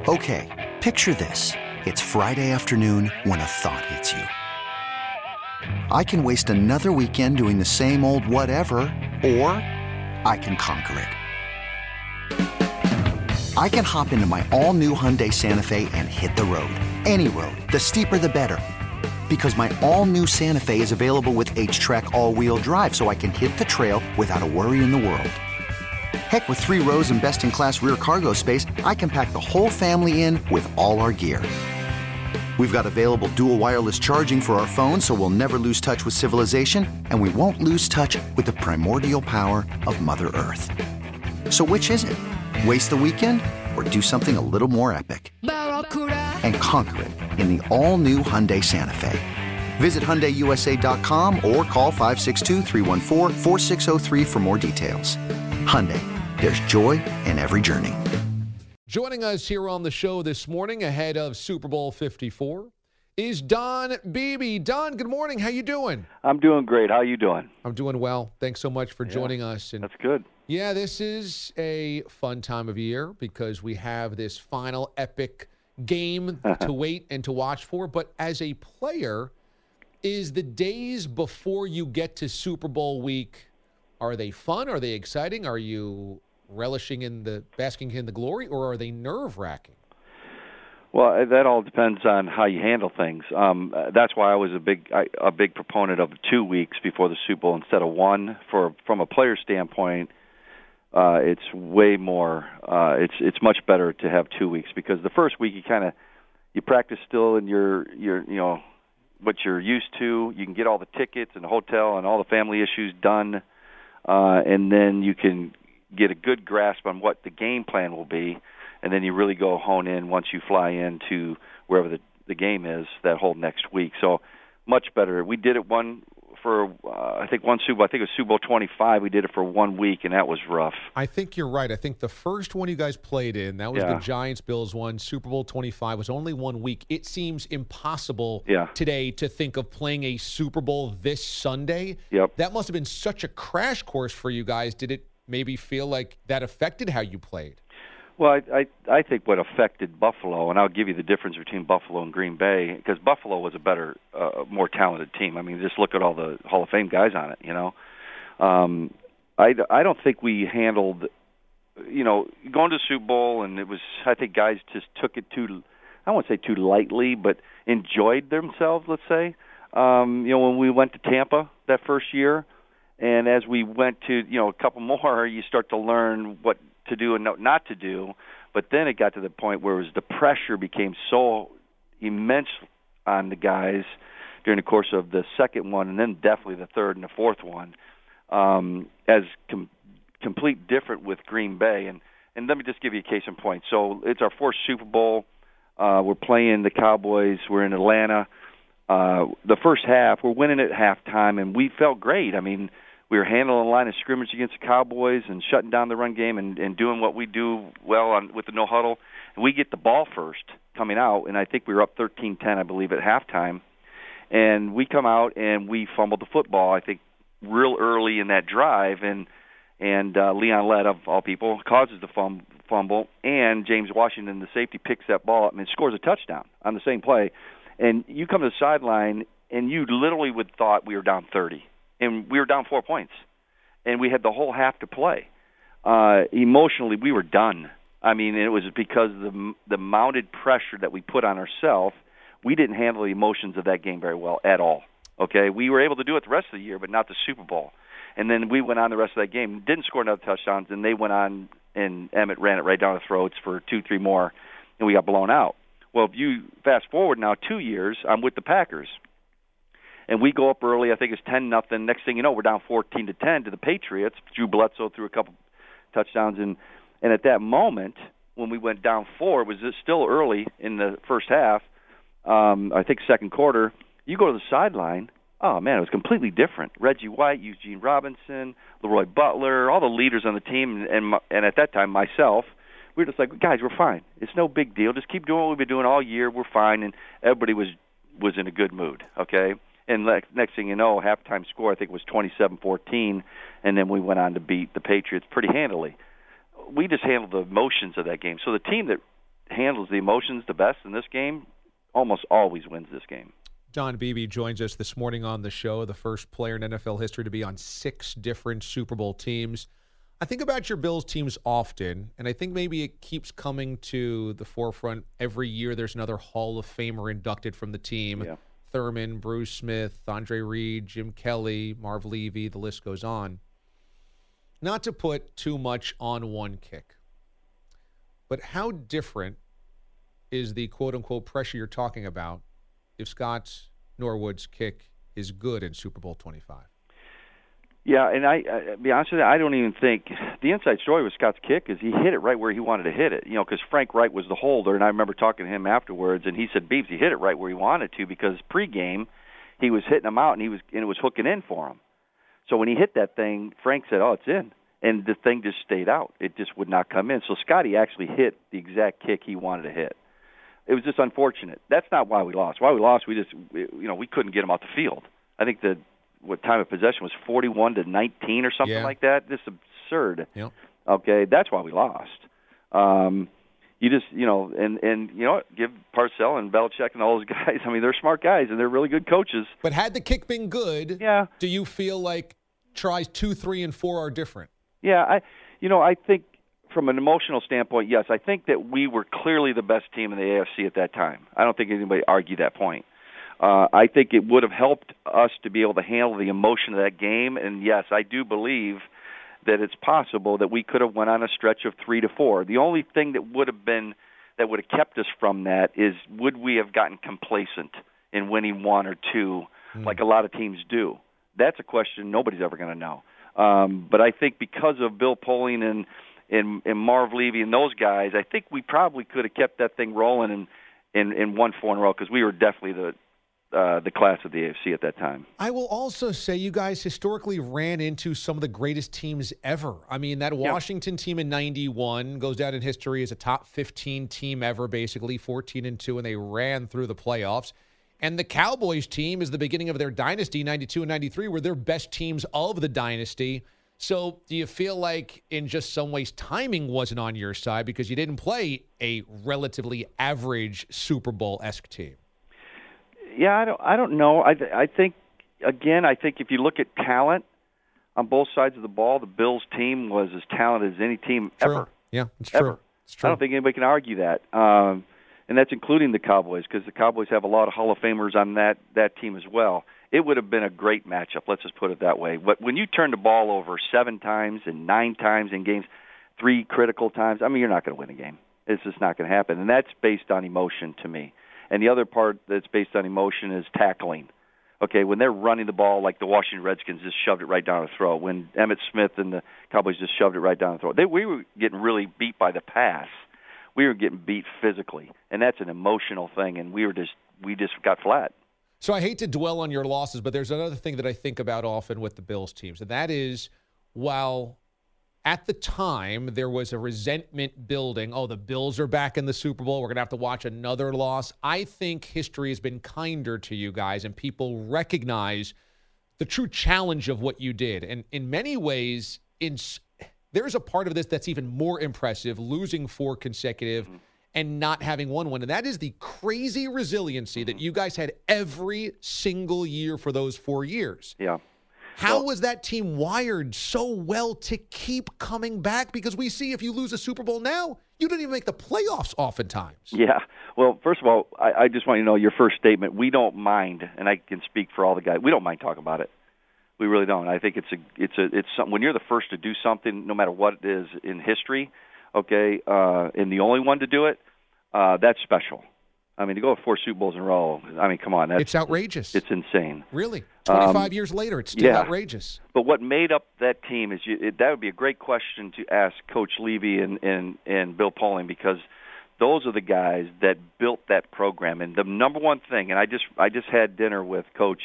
Okay, picture this. It's Friday afternoon when a thought hits you. I can waste another weekend doing the same old whatever, or I can conquer it. I can hop into my all-new Hyundai Santa Fe and hit the road. Any road. The steeper, the better. Because my all-new Santa Fe is available with H-Track all-wheel drive, so I can hit the trail without a worry in the world. Heck, with 3 rows and best-in-class rear cargo space, I can pack the whole family in with all our gear. We've got available dual wireless charging for our phones, so we'll never lose touch with civilization, and we won't lose touch with the primordial power of Mother Earth. So which is it? Waste the weekend or do something a little more epic? And conquer it in the all-new Hyundai Santa Fe. Visit HyundaiUSA.com or call 562-314-4603 for more details. Hyundai, there's joy in every journey. Joining us here on the show this morning ahead of Super Bowl 54 is Don Beebe. Don, good morning. How you doing? I'm doing great. How you doing? I'm doing well. Thanks so much for joining us. And that's good. Yeah, this is a fun time of year because we have this final epic game to wait and to watch for. But as a player, is the days before you get to Super Bowl week, are they fun? Are they exciting? Are you relishing in basking in the glory, or are they nerve-wracking? Well, that all depends on how you handle things. That's why I was a big proponent of 2 weeks before the Super Bowl instead of one. From a player standpoint, it's way more. It's much better to have 2 weeks because the first week you practice still in your what you're used to. You can get all the tickets and the hotel and all the family issues done, and then you can get a good grasp on what the game plan will be, and then you really go hone in once you fly into wherever the game is that whole next week. So much better. We did it one Super Bowl. I think it was Super Bowl 25. We did it for 1 week, and that was rough. I think you're right. I think the first one you guys played in, that was the Giants-Bills one, Super Bowl 25, was only 1 week. It seems impossible today to think of playing a Super Bowl this Sunday. Yep. That must have been such a crash course for you guys. Did it maybe feel like that affected how you played? Well, I think what affected Buffalo, and I'll give you the difference between Buffalo and Green Bay, because Buffalo was a better, more talented team. I mean, just look at all the Hall of Fame guys on it, I don't think we handled, going to the Super Bowl, and it was, I think guys just took it too, I won't say too lightly, but enjoyed themselves, let's say. When we went to Tampa that first year, and as we went to, a couple more, you start to learn what to do and not to do. But then it got to the point where the pressure became so immense on the guys during the course of the second one, and then definitely the third and the fourth one, as complete different with Green Bay. And let me just give you a case in point. So it's our fourth Super Bowl. We're playing the Cowboys. We're in Atlanta. The first half, we're winning at halftime, and we felt great. I mean, we were handling the line of scrimmage against the Cowboys and shutting down the run game and doing what we do well with the no huddle. And we get the ball first coming out, and I think we were up 13-10, I believe, at halftime. And we come out and we fumbled the football, I think, real early in that drive. And Leon Lett, of all people, causes the fumble. And James Washington, the safety, picks that ball up and scores a touchdown on the same play. And you come to the sideline, and you literally would thought we were down 30. And we were down 4 points. And we had the whole half to play. Emotionally, we were done. I mean, it was because of the mounted pressure that we put on ourselves. We didn't handle the emotions of that game very well at all. Okay? We were able to do it the rest of the year, but not the Super Bowl. And then we went on the rest of that game, didn't score another touchdowns, and they went on, and Emmett ran it right down the throats for 2-3 more, and we got blown out. Well, if you fast forward now 2 years, I'm with the Packers. And we go up early. I think it's 10-0. Next thing you know, we're down 14-10 to the Patriots. Drew Bledsoe threw a couple touchdowns. And at that moment, when we went down 4, it was still early in the first half, I think second quarter. You go to the sideline, oh, man, it was completely different. Reggie White, Eugene Robinson, Leroy Butler, all the leaders on the team, and at that time, myself, we were just like, guys, we're fine. It's no big deal. Just keep doing what we've been doing all year. We're fine. And everybody was in a good mood, okay? And next thing you know, halftime score, I think, was 27-14, and then we went on to beat the Patriots pretty handily. We just handled the emotions of that game. So the team that handles the emotions the best in this game almost always wins this game. Don Beebe joins us this morning on the show, the first player in NFL history to be on 6 different Super Bowl teams. I think about your Bills teams often, and I think maybe it keeps coming to the forefront every year. There's another Hall of Famer inducted from the team. Yeah. Thurman, Bruce Smith, Andre Reed, Jim Kelly, Marv Levy, the list goes on. Not to put too much on one kick, but how different is the quote-unquote pressure you're talking about if Scott Norwood's kick is good in Super Bowl 25? Yeah, and I be honest with you, I don't even think the inside story with Scott's kick is he hit it right where he wanted to hit it. You know, because Frank Wright was the holder, and I remember talking to him afterwards, and he said, "Beebs, he hit it right where he wanted to because pregame he was hitting him out, and it was hooking in for him. So when he hit that thing, Frank said, "Oh, it's in," and the thing just stayed out. It just would not come in. So Scotty actually hit the exact kick he wanted to hit. It was just unfortunate. That's not why we lost. Why we lost, we couldn't get him off the field. I think what time of possession was 41-19 or something like that. Just absurd. Yep. Okay, that's why we lost. You just, and you know what? Give Parcells and Belichick and all those guys. I mean, they're smart guys and they're really good coaches. But had the kick been good, yeah. Do you feel like tries 2, 3, and 4 are different? Yeah, I think from an emotional standpoint, yes, I think that we were clearly the best team in the AFC at that time. I don't think anybody argued that point. I think it would have helped us to be able to handle the emotion of that game. And, yes, I do believe that it's possible that we could have went on a stretch of 3 to 4. The only thing that would have kept us from that is would we have gotten complacent in winning 1 or 2 like a lot of teams do? That's a question nobody's ever going to know. But I think because of Bill Polian and Marv Levy and those guys, I think we probably could have kept that thing rolling and won 4 in a row because we were definitely the class of the AFC at that time. I will also say you guys historically ran into some of the greatest teams ever. I mean, that Washington team in 91 goes down in history as a top 15 team ever, basically 14-2, and they ran through the playoffs. And the Cowboys team is the beginning of their dynasty, 92 and 93, were their best teams of the dynasty. So do you feel like in just some ways timing wasn't on your side because you didn't play a relatively average Super Bowl-esque team? Yeah, I don't know. I think if you look at talent on both sides of the ball, the Bills team was as talented as any team ever. Yeah, it's ever. True. It's true. I don't think anybody can argue that. And that's including the Cowboys because the Cowboys have a lot of Hall of Famers on that team as well. It would have been a great matchup, let's just put it that way. But when you turn the ball over 7 times and 9 times in games, 3 critical times, I mean, you're not going to win a game. It's just not going to happen. And that's based on emotion to me. And the other part that's based on emotion is tackling. Okay, when they're running the ball like the Washington Redskins just shoved it right down the throat, when Emmitt Smith and the Cowboys just shoved it right down the throat, we were getting really beat by the pass. We were getting beat physically, and that's an emotional thing, and we just got flat. So I hate to dwell on your losses, but there's another thing that I think about often with the Bills teams, and that is while at the time there was a resentment building, oh, the Bills are back in the Super Bowl, we're going to have to watch another loss. I think history has been kinder to you guys, and people recognize the true challenge of what you did. And in many ways, there's a part of this that's even more impressive, losing 4 consecutive and not having won one. And that is the crazy resiliency that you guys had every single year for those 4 years. Yeah. How was that team wired so well to keep coming back? Because we see if you lose a Super Bowl now, you don't even make the playoffs oftentimes. Yeah. Well, first of all, I just want you to know your first statement, we don't mind, and I can speak for all the guys, we don't mind talking about it. We really don't. I think it's something when you're the first to do something, no matter what it is in history, okay, and the only one to do it, that's special. I mean, to go 4 Super Bowls in a row, I mean, come on. It's outrageous. It's insane. Really? 25 years later, it's still outrageous. But what made up that team is that would be a great question to ask Coach Levy and Bill Polian because those are the guys that built that program. And the number one thing, and I just had dinner with Coach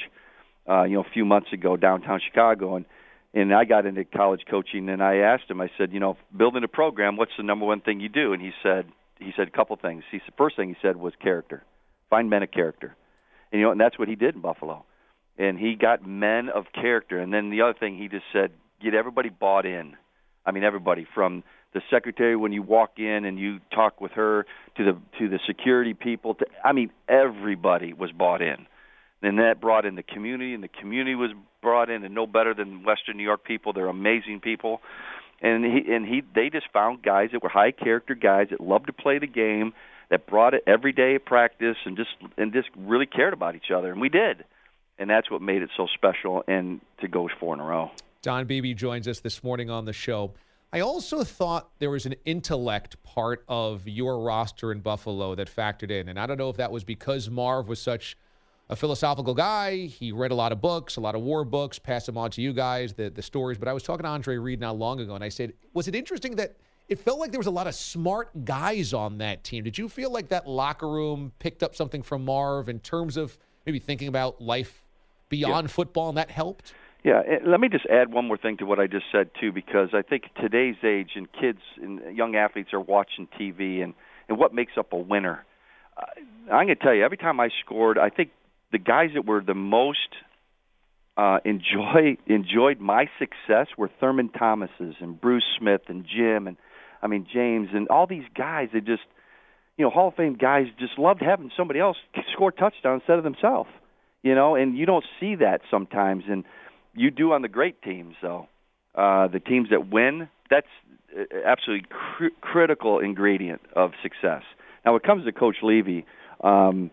a few months ago downtown Chicago, and I got into college coaching, and I asked him, I said, building a program, what's the number one thing you do? And he said a couple things. The first thing he said was character. Find men of character. And, and that's what he did in Buffalo. And he got men of character. And then the other thing he just said, get everybody bought in. I mean, everybody from the secretary when you walk in and you talk with her, to the security people. Everybody was bought in. And that brought in the community, and the community was brought in, and no better than Western New York people. They're amazing people. And they just found guys that were high character guys that loved to play the game, that brought it every day at practice, and just really cared about each other. And we did. And that's what made it so special, and to go 4 in a row. Don Beebe joins us this morning on the show. I also thought there was an intellect part of your roster in Buffalo that factored in. And I don't know if that was because Marv was such a philosophical guy. He read a lot of books, a lot of war books, passed them on to you guys, the stories. But I was talking to Andre Reed not long ago, and I said, was it interesting that it felt like there was a lot of smart guys on that team? Did you feel like that locker room picked up something from Marv in terms of maybe thinking about life beyond football, and that helped? Yeah, let me just add one more thing to what I just said, too, because I think today's age and kids and young athletes are watching TV and what makes up a winner. I'm going to tell you, every time I scored, I think the guys that were the most enjoyed my success were Thurman Thomas's and Bruce Smith and Jim and, James and all these guys that just, Hall of Fame guys just loved having somebody else score touchdowns instead of themselves, and you don't see that sometimes. And you do on the great teams, though. The teams that win, that's absolutely critical ingredient of success. Now, when it comes to Coach Levy, man,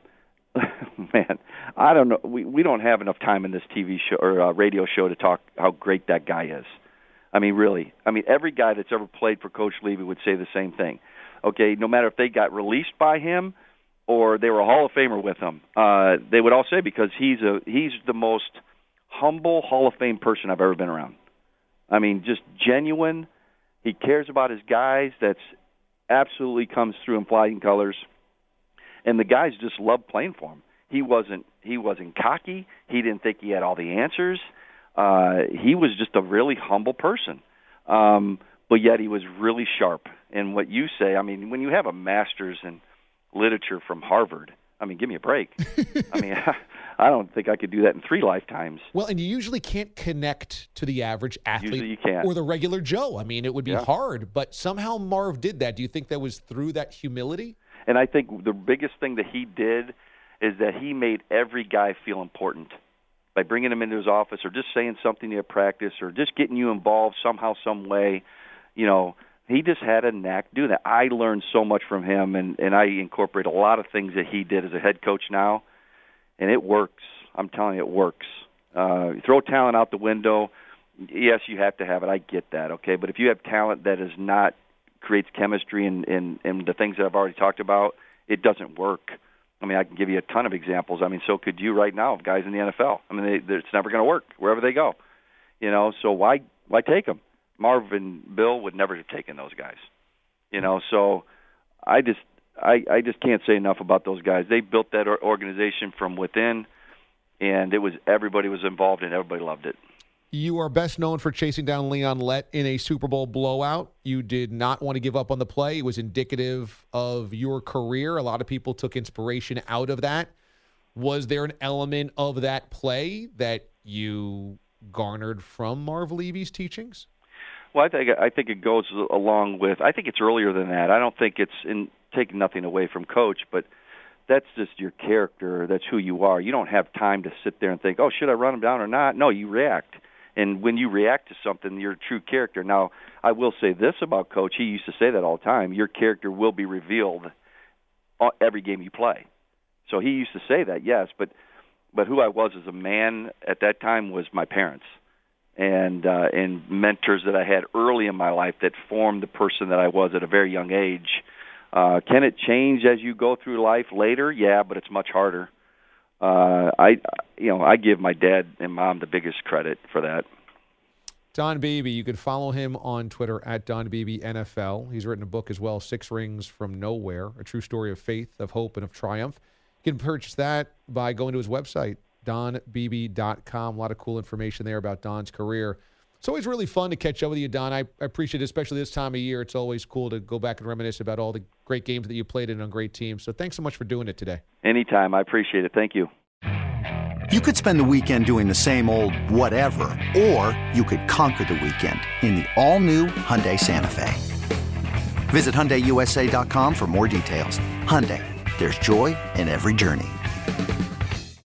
I don't know. We don't have enough time in this TV show or radio show to talk how great that guy is. Really. Every guy that's ever played for Coach Levy would say the same thing. Okay, no matter if they got released by him or they were a Hall of Famer with him, they would all say because he's the most humble Hall of Fame person I've ever been around. Just genuine. He cares about his guys. That's absolutely comes through in flying colors. And the guys just loved playing for him. He wasn't cocky. He didn't think he had all the answers. He was just a really humble person. But yet he was really sharp. And what you say, when you have a master's in literature from Harvard, give me a break. I don't think I could do that in 3 lifetimes. Well, and you usually can't connect to the average athlete Usually you can't. Or the regular Joe. It would be hard, but somehow Marv did that. Do you think that was through that humility? And I think the biggest thing that he did is that he made every guy feel important by bringing him into his office or just saying something at practice or just getting you involved somehow, some way. He just had a knack doing that. I learned so much from him, and I incorporate a lot of things that he did as a head coach now, and it works. I'm telling you, it works. Throw talent out the window. Yes, you have to have it. I get that, okay? But if you have talent that is not creates chemistry and the things that I've already talked about, it doesn't work. I can give you a ton of examples. So could you right now of guys in the NFL. It's never going to work wherever they go. So why take them? Marv and Bill would never have taken those guys. So I just can't say enough about those guys. They built that organization from within, and everybody was involved and everybody loved it. You are best known for chasing down Leon Lett in a Super Bowl blowout. You did not want to give up on the play. It was indicative of your career. A lot of people took inspiration out of that. Was there an element of that play that you garnered from Marv Levy's teachings? Well, I think it goes along with. I think it's earlier than that. I don't think it's in taking nothing away from Coach, but that's just your character. That's who you are. You don't have time to sit there and think, oh, should I run him down or not? No, you react. And when you react to something, you're a true character. Now, I will say this about Coach. He used to say that all the time. Your character will be revealed every game you play. So he used to say that, yes. But who I was as a man at that time was my parents and mentors that I had early in my life that formed the person that I was at a very young age. Can it change as you go through life later? Yeah, but it's much harder. I give my dad and mom the biggest credit for that. Don Beebe, you can follow him on Twitter at Don Beebe NFL. He's written a book as well, 6 Rings from Nowhere, a true story of faith, of hope, and of triumph. You can purchase that by going to his website, donbeebe.com. A lot of cool information there about Don's career. It's always really fun to catch up with you, Don. I appreciate it, especially this time of year. It's always cool to go back and reminisce about all the great games that you played in on great teams. So thanks so much for doing it today. Anytime. I appreciate it. Thank you. You could spend the weekend doing the same old whatever, or you could conquer the weekend in the all-new Hyundai Santa Fe. Visit HyundaiUSA.com for more details. Hyundai, there's joy in every journey.